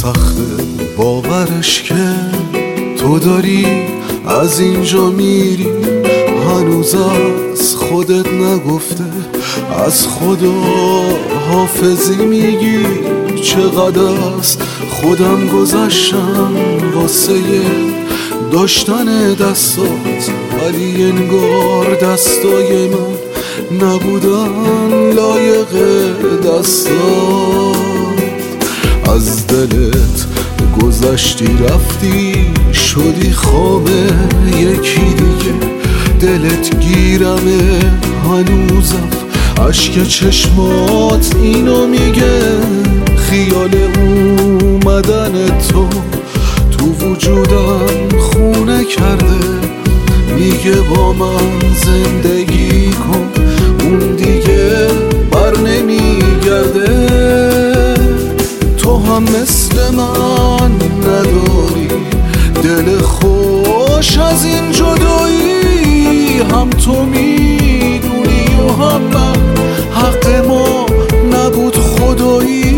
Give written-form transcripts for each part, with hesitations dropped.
سخته باورش که تو داری از اینجا میری، هنوز از خودت نگفته از خدا حافظی میگی. چقدر از خودم گذشتم واسه داشتن دستات، ولی انگار دستای من نبودن لایق دستات. از دلت گذشتی رفتی شدی خواب یکی دیگه، دلت گیرمه هنوزم اشک چشمات اینو میگه. خیال اومدن تو وجودم خونه کرده، میگه با من زندگی کن اون دیگه بر نمیگرده. تو هم مثل من نداری دل خوش از این جدایی، هم تو میدونی و هم من حق ما نبود خدایی.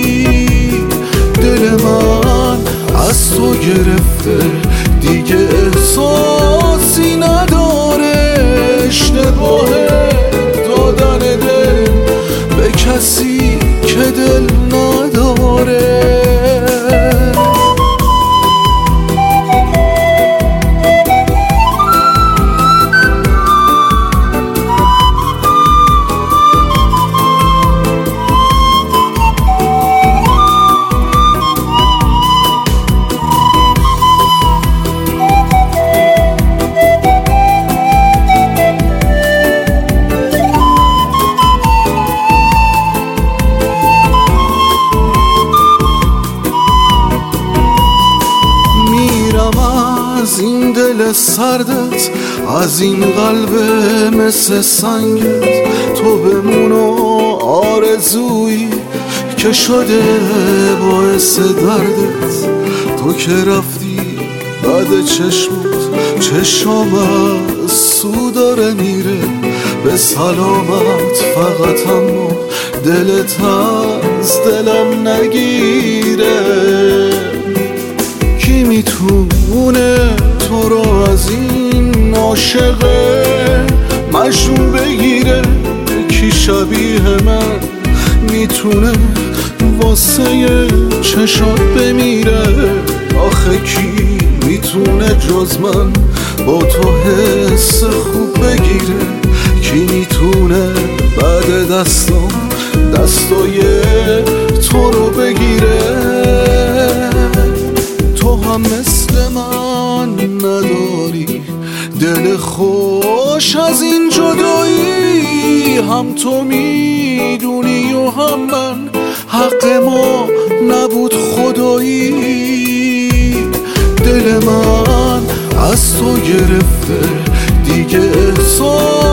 دل من از تو گرفته دیگه احساسی نداره، اشتباه دادن دل به کسی که دل نداره. از این دل سردت، از این قلب مثل سنگت، تو بمون و آرزویی که شده باعث دردت. تو که رفتی بعد چشمم از سو داره میره به سلامت، فقط اما دلت از دلم نگیره. کی میتونه تو رو از این عاشق مجنون بگیره؟ کی شبیه من میتونه واسه چشات بمیره؟ آخه کی میتونه جز من با تو حس خوب بگیره؟ کی میتونه بعد دستای تو رو بگیره؟ تو هم مثل من نداری دل خوش از این جدایی، هم تو میدونی و هم من حق ما نبود خدایی. دل من از تو گرفته دیگه احساس